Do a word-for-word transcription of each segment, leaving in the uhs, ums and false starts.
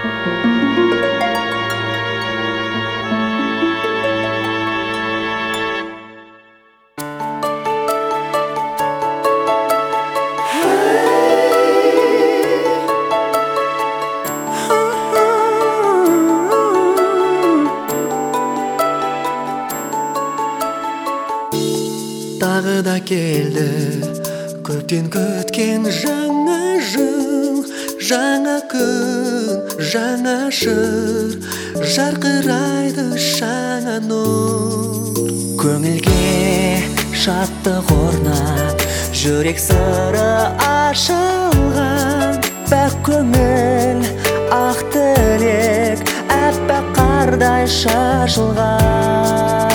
Тағы да келді көптен күткен жаңа жыл, жаңа күн, жаңа жыр, жарқырайды жаңа нұр. Көңілге шаттық орнап, жүрек сыры ашылған, пәк көңіл, ақ тілек, әппақ қардай шашылған.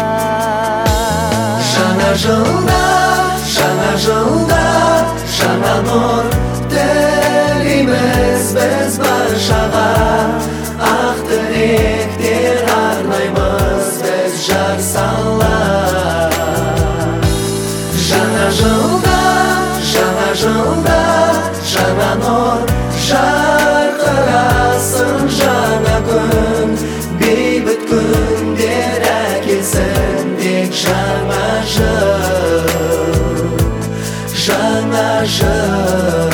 Жаңа жылда, жаңа жылда, жаңа нұр тілейміз біз баршаға. Ақ тілектер арнаймыз біз жар сала. Жаңа жылда, жаңа жылда, жаңа нұр жарқырасын жаңа күн, бейбіт күндер әкелсін тек жаңа жыл, жаңа жыл.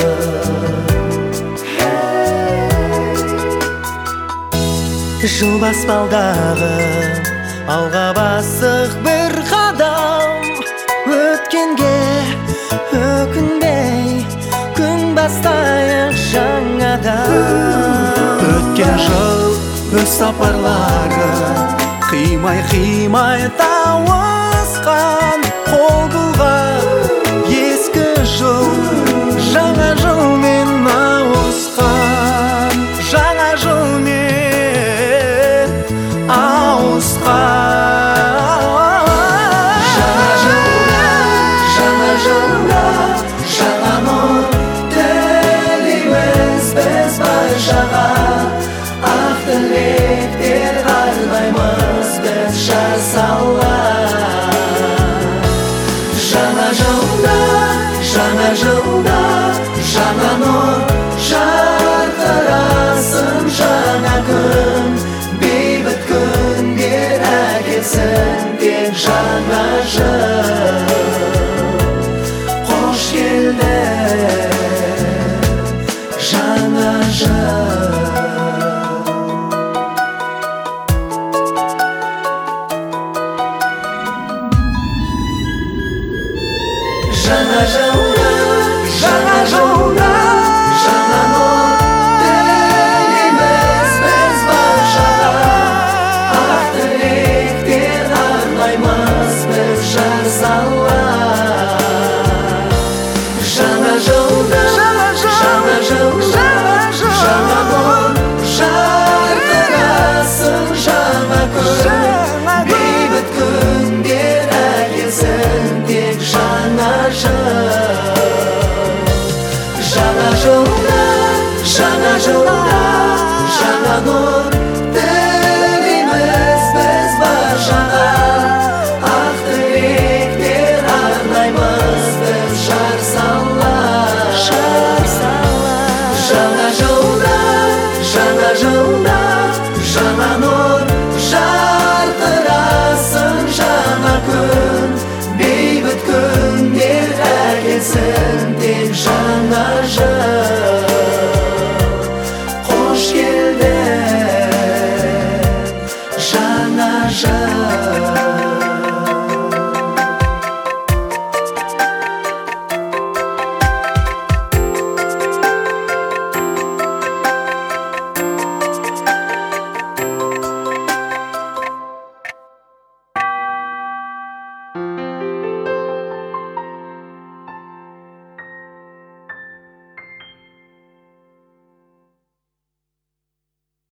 Жыл баспалдағы алға басық бір қадам, өткенге өкінбей күн бастайық жаңадан. Өткен жыл өз сапарлары қимай-қимай тауысқан, қол бұлғап ескі жыл жаңа жылмен ауысқан, жаңа жылмен ауысқан. Жаңа жылда, жаңа жылда, жаңа нұр тілейміз біз баршаға. Ақ тілектер арнаймыз біз жар сала. Жаңа жылда, жаңа жылда, жаңа нұр жарқырасын жаңа күн, бейбіт күндер әкелсін тек жаңа жыл. Қош келді жаңа жыл. Жаңа жылда, жаңа жылда, жаңа нұр тілейміз біз баршаға. Ақ тілектер арнаймыз біз жар сала. Жаңа жылда, жаңа жылда, жаңа нұр жарқырасын жаңа күн, бейбіт күндер әкелсін тек жаңа жыл. Жаңа жылда, жаңа жылда, жаңа нұр тілейміз біз баршаға. Ақ тілектер арнаймыз біз жар сала. Жаңа жылда, жаңа жылда, жаңа нұр жарқырасын жаңа күн, бейбіт күндер әкелсін тек жаңа жыл.